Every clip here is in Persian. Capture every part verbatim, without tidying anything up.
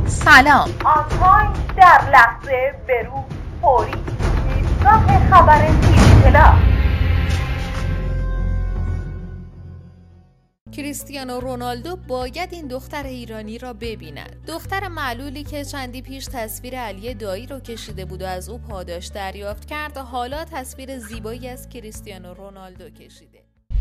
سلام. آنلاین در لحظه برو فوری ایستگاه خبر تیوی‌طلا. کریستیانو رونالدو باید این دختر ایرانی را ببیند. دختر معلولی که چندی پیش تصویر علی دایی رو کشیده بود و از او پاداش دریافت کرد، حالا تصویر زیبایی از کریستیانو رونالدو کشیده.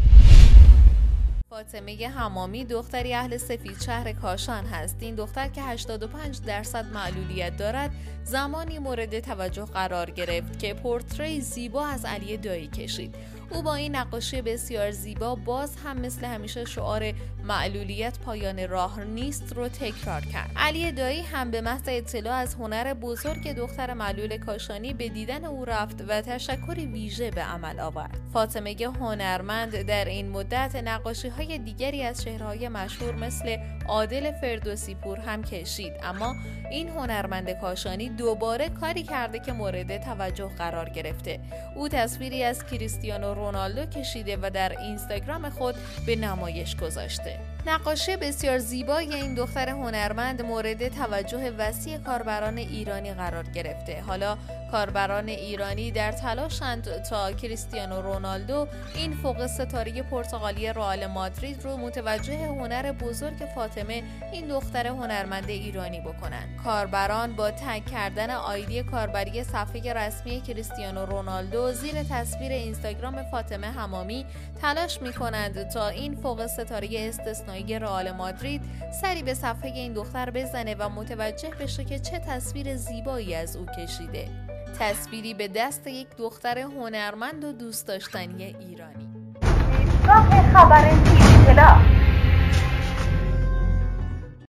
فاطمه حمامی دختری اهل سفید شهر کاشان هست. این دختر که هشتاد و پنج درصد معلولیت دارد، زمانی مورد توجه قرار گرفت که پورتری زیبا از علی دایی کشید. او با این نقاشی بسیار زیبا باز هم مثل همیشه شعار معلولیت پایان راه نیست رو تکرار کرد. علی دایی هم به محض اطلاع از هنر بزرگ دختر معلول کاشانی به دیدن او رفت و تشکری ویژه به عمل آورد. فاطمه هنرمند در این مدت نقاشی های دیگری از چهره‌های مشهور مثل عادل فردوسی پور هم کشید، اما این هنرمند کاشانی دوباره کاری کرده که مورد توجه قرار گرفته. او تصویری از کریستیانو رونالدو کشیده و در اینستاگرام خود به نمایش گذاشته. نقاشی بسیار زیبای این دختر هنرمند مورد توجه وسیع کاربران ایرانی قرار گرفته. حالا کاربران ایرانی در تلاشند تا کریستیانو رونالدو، این فوق ستاره پرتغالی رئال مادرید رو متوجه هنر بزرگ فاطمه، این دختر هنرمند ایرانی بکنند. کاربران با تگ کردن آیدی کاربری صفحه رسمی کریستیانو رونالدو زیر تصویر اینستاگرام فاطمه حمامی تلاش می‌کنند تا این فوق ستاره استثنایی رئال مادرید سری به صفحه این دختر بزنه و متوجه بشه که چه تصویر زیبایی از او کشیده. تصویری به دست یک دختر هنرمند و دوست داشتنی ایرانی. ایستگاه خبر تیوی‌طلا.